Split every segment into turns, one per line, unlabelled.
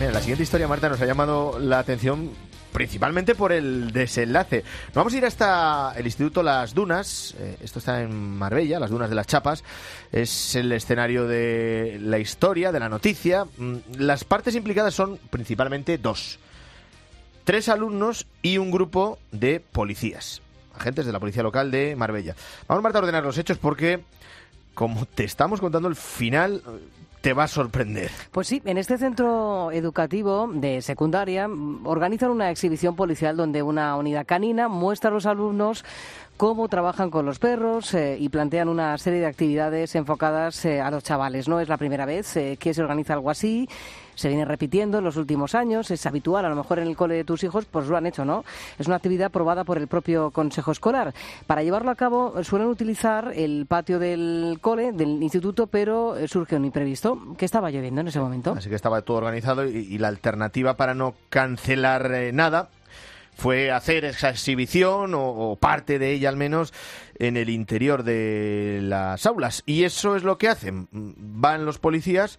Mira, la siguiente historia, Marta, nos ha llamado la atención principalmente por el desenlace. Nos vamos a ir hasta el Instituto Las Dunas. Esto está en Marbella, Las Dunas de las Chapas. Es el escenario de la historia, de la noticia. Las partes implicadas son principalmente dos: 3 alumnos y un grupo de policías, agentes de la policía local de Marbella. Vamos, Marta, a ordenar los hechos porque, como te estamos contando, el final te va a sorprender.
Pues sí, en este centro educativo de secundaria organizan una exhibición policial donde una unidad canina muestra a los alumnos cómo trabajan con los perros y plantean una serie de actividades enfocadas a los chavales. No es la primera vez que se organiza algo así. Se viene repitiendo en los últimos años, es habitual, a lo mejor en el cole de tus hijos pues lo han hecho, ¿no? Es una actividad aprobada por el propio Consejo Escolar. Para llevarlo a cabo suelen utilizar el patio del cole, del instituto, pero surge un imprevisto, que estaba lloviendo en ese momento.
Así que estaba todo organizado y la alternativa para no cancelar nada fue hacer esa exhibición o parte de ella al menos en el interior de las aulas. Y eso es lo que hacen. Van los policías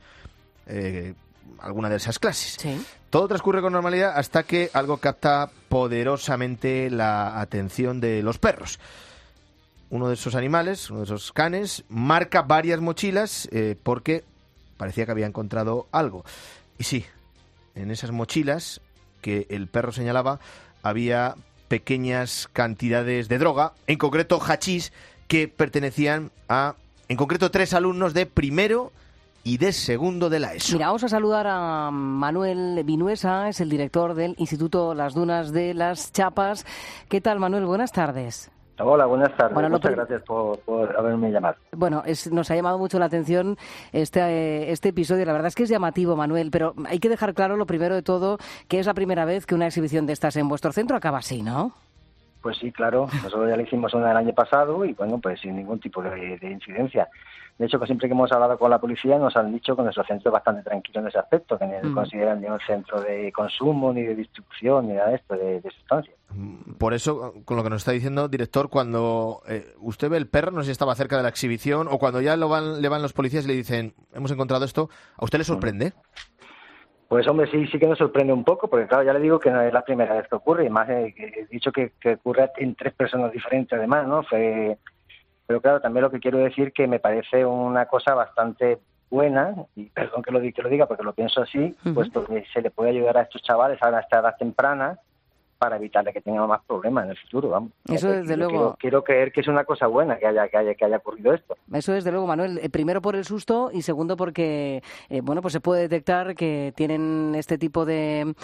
alguna de esas clases.
Sí.
Todo transcurre con normalidad hasta que algo capta poderosamente la atención de los perros. Uno de esos animales, uno de esos canes, marca varias mochilas porque parecía que había encontrado algo. Y sí, en esas mochilas que el perro señalaba había pequeñas cantidades de droga, en concreto hachís, que pertenecían a, en concreto, 3 alumnos de primero y de segundo de la ESO.
Mira, vamos a saludar a Manuel Vinuesa, es el director del Instituto Las Dunas de las Chapas. ¿Qué tal, Manuel? Buenas tardes.
Hola, buenas tardes.
Bueno,
muchas gracias por haberme llamado.
Bueno, nos ha llamado mucho la atención este episodio. La verdad es que es llamativo, Manuel, pero hay que dejar claro, lo primero de todo, que es la primera vez que una exhibición de estas en vuestro centro acaba así, ¿no?
Pues sí, claro. Nosotros ya la hicimos una el año pasado y, bueno, pues sin ningún tipo de incidencia. De hecho, que siempre que hemos hablado con la policía nos han dicho que nuestro centro es bastante tranquilo en ese aspecto, que no consideran ni un centro de consumo, ni de distribución, ni nada de esto, de sustancias.
Por eso, con lo que nos está diciendo, director, cuando usted ve el perro, no sé si estaba cerca de la exhibición, o cuando ya le van los policías y le dicen, hemos encontrado esto, ¿a usted le sorprende?
Pues hombre, sí que nos sorprende un poco, porque claro, ya le digo que no es la primera vez que ocurre, y más he dicho que ocurre en 3 personas diferentes además, ¿no? Pero claro, también lo que quiero decir que me parece una cosa bastante buena, y perdón que lo diga porque lo pienso así, puesto que se le puede ayudar a estos chavales a esta edad temprana para evitarle que tengan más problemas en el futuro, vamos.
Eso desde luego.
Quiero creer que es una cosa buena que haya ocurrido esto.
Eso desde luego, Manuel. Primero por el susto y segundo porque pues se puede detectar que tienen este tipo de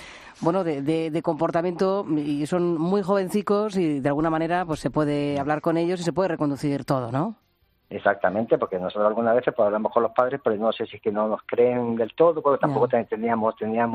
comportamiento y son muy jovencicos y de alguna manera pues se puede hablar con ellos y se puede reconducir todo, ¿no?
Exactamente, porque nosotros algunas veces pues hablamos con los padres, pero no sé si es que no nos creen del todo, porque tampoco teníamos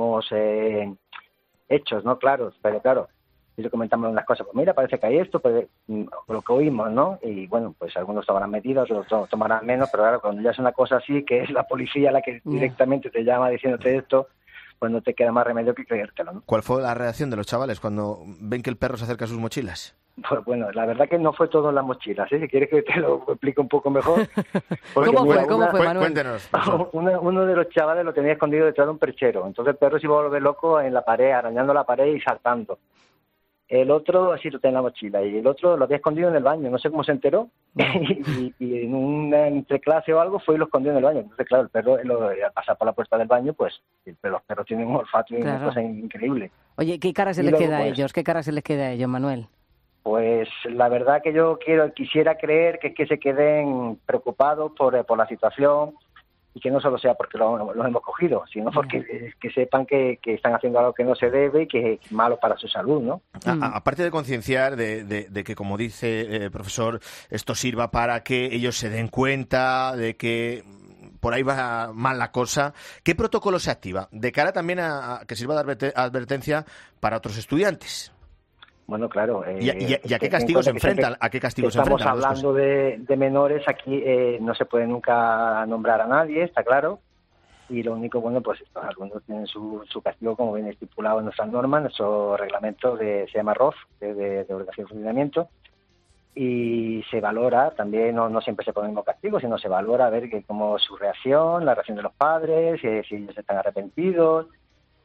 hechos, ¿no? Claros, pero claro, y le comentamos unas cosas, pues mira, parece que hay esto, pues lo que oímos, ¿no? Y bueno, pues algunos tomarán medidas, otros tomarán menos, pero claro, cuando ya es una cosa así, que es la policía la que directamente te llama diciéndote esto, pues no te queda más remedio que creértelo, ¿no?
¿Cuál fue la reacción de los chavales cuando ven que el perro se acerca a sus mochilas?
Pues bueno, la verdad que no fue todo en las mochilas, ¿eh? Si quieres que te lo explique un poco mejor.
¿Cómo fue, Manuel?
Cuéntenos.
Uno de los chavales lo tenía escondido detrás de un perchero, entonces el perro se iba a volver loco en la pared, arañando la pared y saltando. El otro así lo tenía en la mochila y el otro lo había escondido en el baño, no sé cómo se enteró, y en una entreclase o algo fue y lo escondió en el baño. Entonces, claro, el perro al pasar por la puerta del baño, pues los perros tienen un olfato y una cosa increíble.
Oye, ¿qué cara se les queda a ellos? ¿Qué cara se les queda a ellos, Manuel?
Pues la verdad que yo quisiera creer que es que se queden preocupados por la situación y que no solo sea porque los hemos cogido, sino porque que sepan que están haciendo algo que no se debe y que es malo para su salud, ¿no?
Aparte de concienciar de que, como dice profesor, esto sirva para que ellos se den cuenta de que por ahí va mal la cosa, ¿qué protocolo se activa? De cara también a que sirva de advertencia para otros estudiantes.
Bueno, claro.
¿Y a qué castigos se enfrentan? ¿A qué castigos se enfrentan?
Estamos hablando de menores, aquí no se puede nunca nombrar a nadie, está claro. Y lo único, bueno, pues algunos tienen su castigo, como viene estipulado en nuestras normas, nuestro reglamento se llama ROF, de Organización y Funcionamiento. Y se valora, también no siempre se pone el mismo castigo, sino se valora a ver cómo su reacción, la reacción de los padres, si ellos están arrepentidos.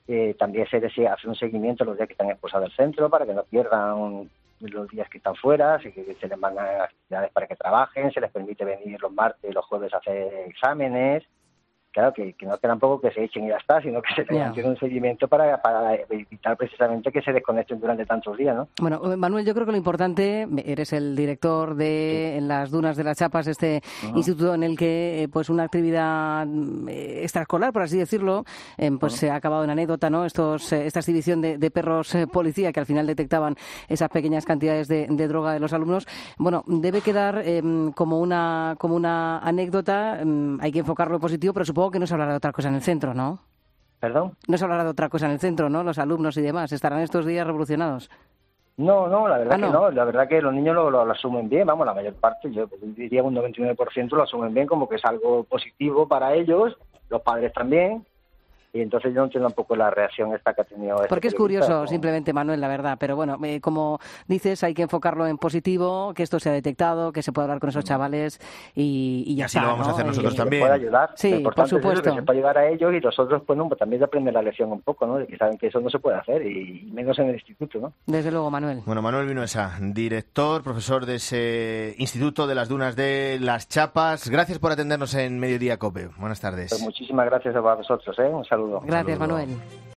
también se hace un seguimiento los días que están expulsados del centro para que no pierdan los días que están fuera, así que se les mandan actividades para que trabajen, se les permite venir los martes y los jueves a hacer exámenes. Claro, que no que tampoco que se echen y ya está, sino que se tengan que hacer un seguimiento para evitar precisamente que se desconecten durante tantos días, ¿no?
Bueno, Manuel, yo creo que lo importante, eres el director de en las Dunas de las Chapas, instituto en el que pues una actividad extraescolar, por así decirlo, pues se ha acabado en anécdota, ¿no? Esta exhibición de perros policía que al final detectaban esas pequeñas cantidades de droga de los alumnos. Bueno, debe quedar como una anécdota, hay que enfocarlo en positivo, pero supongo que no se hablará de otra cosa en el centro, ¿no?
¿Perdón?
No se hablará de otra cosa en el centro, ¿no? Los alumnos y demás estarán estos días revolucionados.
No, la verdad que no. La verdad que los niños lo asumen bien, vamos, la mayor parte, yo diría un 99% lo asumen bien, como que es algo positivo para ellos, los padres también. Y entonces yo no entiendo un poco la reacción esta que ha tenido.
Porque es curioso, simplemente, Manuel, la verdad. Pero bueno, como dices, hay que enfocarlo en positivo, que esto se ha detectado, que se puede hablar con esos chavales y ya
así
está,
lo vamos a hacer nosotros también.
Puede ayudar.
Sí, por supuesto.
Es que se puede ayudar a ellos y nosotros, pues, también aprender la lección un poco, ¿no? De que saben que eso no se puede hacer y menos en el instituto, ¿no?
Desde luego, Manuel.
Bueno, Manuel Vinuesa, director, profesor de ese Instituto de las Dunas de las Chapas. Gracias por atendernos en Mediodía COPE. Buenas tardes.
Pues muchísimas gracias a vosotros, ¿eh? Un saludo.
Gracias, Manuel.